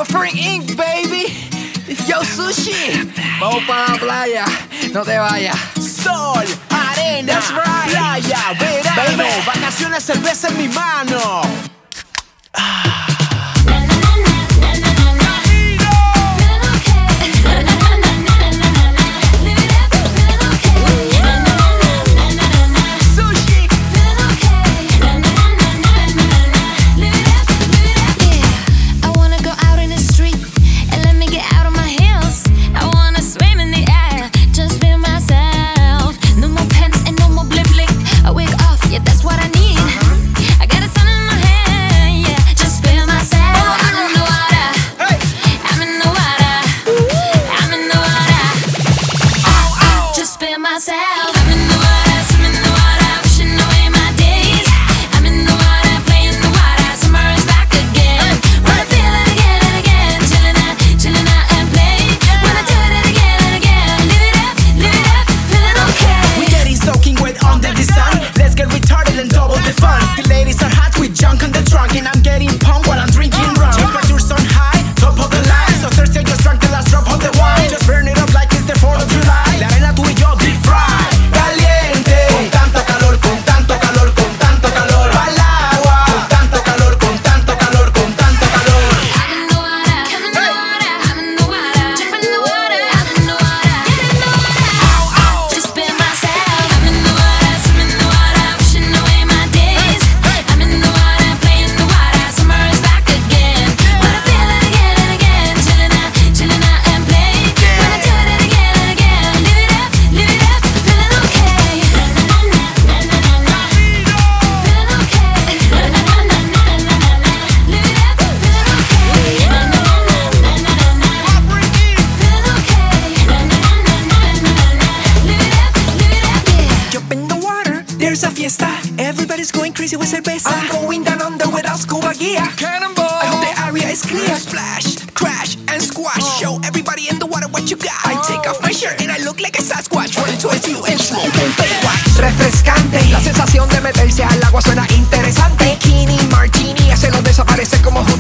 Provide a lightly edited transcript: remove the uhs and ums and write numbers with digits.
Suffering Inc, baby. Yo, Sushi. Vamos para la playa, no te vayas. Sol, arena, That's right. playa, verano, Baby. vacaciones, cerveza en mi mano. There's a fiesta, everybody's going crazy with cerveza. I'm going down under without scuba gear. Cannonball! I hope the area is clear. Splash, crash, and squash. Show everybody in the water what you got. I take off my shirt and I look like a Sasquatch. Running towards you and slow mo Baywatch. Refrescante, la sensación de meterse al agua suena interesante. Bikini, martini, hacerlo desaparecer como